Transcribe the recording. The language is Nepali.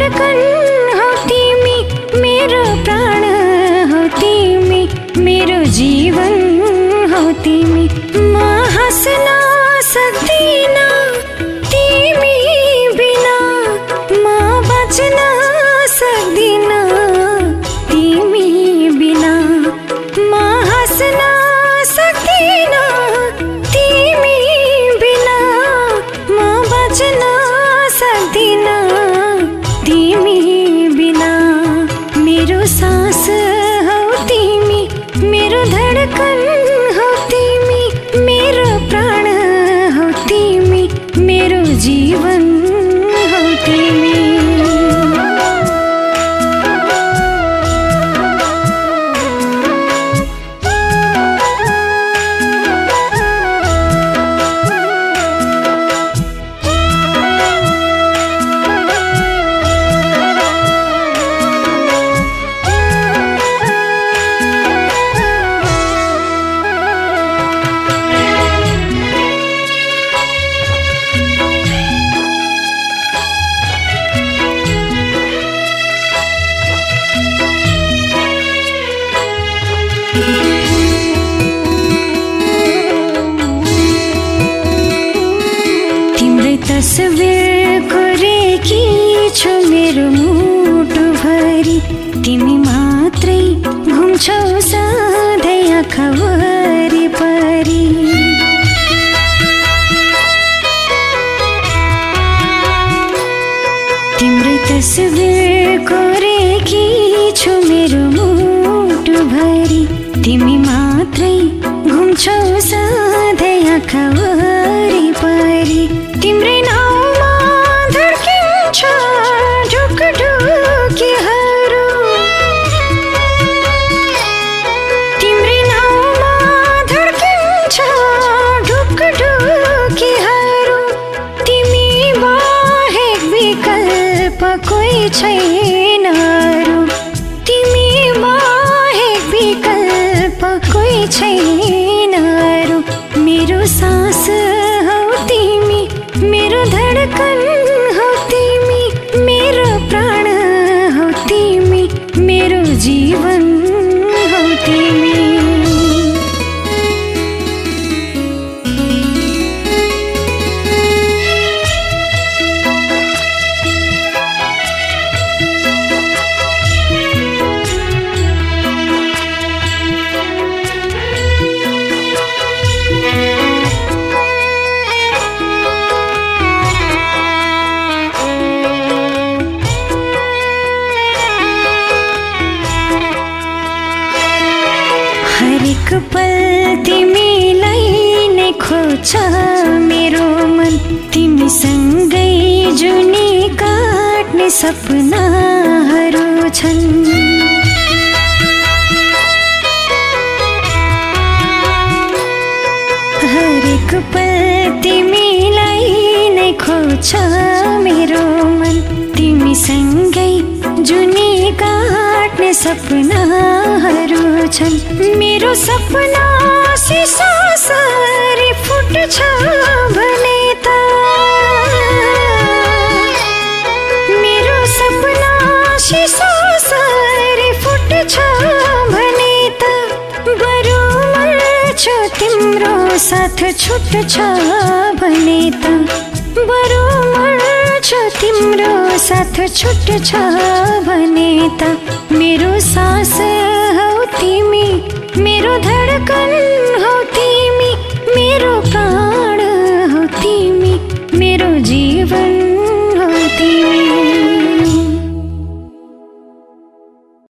धडकन हौ तिमी, मेरो प्राण हौ तिमी, मेरो जीवन हौ तिमी। म हाँस्न सक्दिन तिमी बिना, म बाँच्न सक्दिन तिमी बिना। म हाँस्न सक्दिन तिमी बिना, म बाँच्न सक्दिन तिमी बिना। मेरो सास हौ तिमी, मेरो धडकन हौ तिमी, मेरो प्राण हौ तिमी, मेरो जीवन हौ तिमी। तस्बिर कोरेकी छु मेरो मुटुभरि, तिमी मात्रै घुम्छौ सधैँ आँखा वरिपरि। तिम्रै तस्बिर कोरेकी छु मेरो मुटुभरि, तिमी मात्रै घुम्छौ सधैँ आँखा वरिपरि। तिम्रै नाउँमा धड्किन्छ ढुकढुकीहरू, तिम्रै नाउँमा धड्किन्छ ढुकढुकीहरू। तिमी बाहेक विकल्प कोही छैन अरू, तिमी बाहेक विकल्प कोही छैन अरू। मेरो सास हौ तिमी, मेरो धडकन हौ तिमी, मेरो प्राण हौ तिमी, मेरो जीवन हौ तिमी। हरेक पल तिमीलाई नै खोज्छ मेरो मन, तिमीसँगै जुनी काट्ने सपनाहरू छन्। हरेक पल तिमीलाई नै खोज्छ मेरो मन, तिमीसँगै जुनी काट्ने सपनाहरू छन्। मेरो सपना सिसा सरी फुट्छ भने त, मेरो सपना सिसा सरी फुट्छ भने त, बरु मर्छु तिम्रो साथ छुट्छ भने त, बरु मर्छु तिम्रो साथ छुट्छ भने त। मेरो सास हौ तिमी, मेरो धडकन